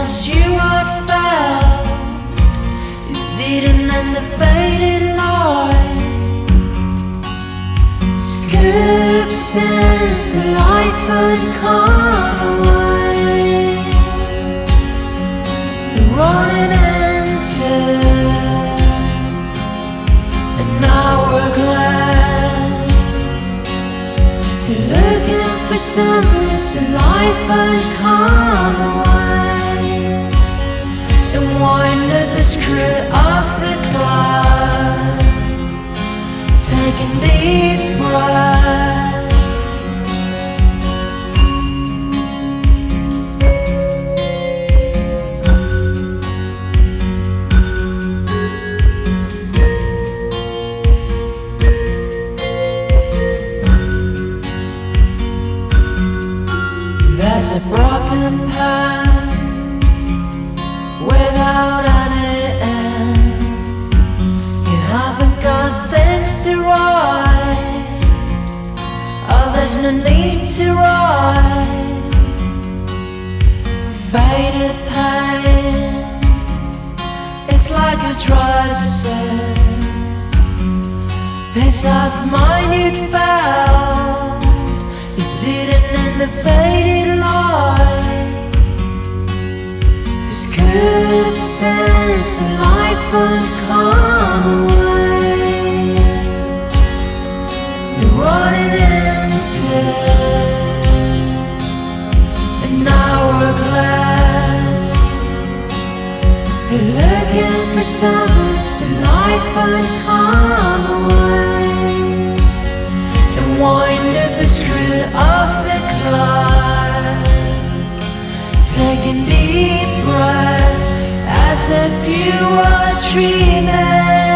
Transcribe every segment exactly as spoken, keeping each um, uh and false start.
past you what fell is eaten in the faded light. Scoop since life had come away, running into an hourglass, looking for something so life had come away, and wind up the screw off the cloud, taking deep breath. There's a broken path without any ends. You haven't got things to write, oh, there's no need to write. Faded paint, it's like a dresses, piece of minute felt is hidden in the faded light. His good sense of life would come away. You're running into an hourglass, you're looking for something so life would come away, and wind up a screw off the clock, taking deep breath as if you were dreaming.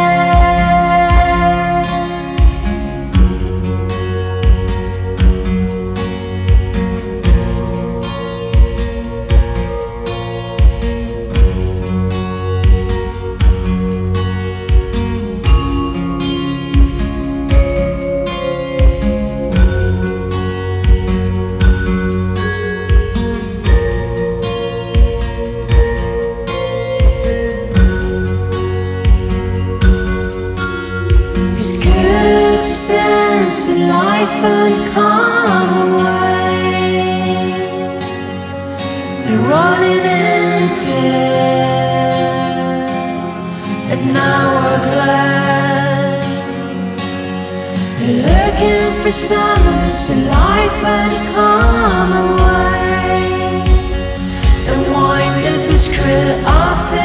Since life had come away, you're running into an hourglass, you're looking for something so life had come away, and wind up the screw off the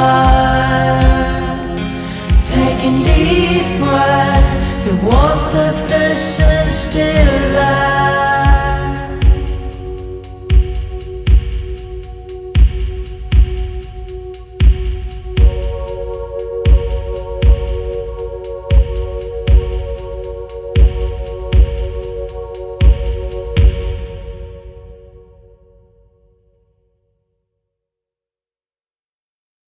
clock, taking deep breath. The warmth of the sun still there.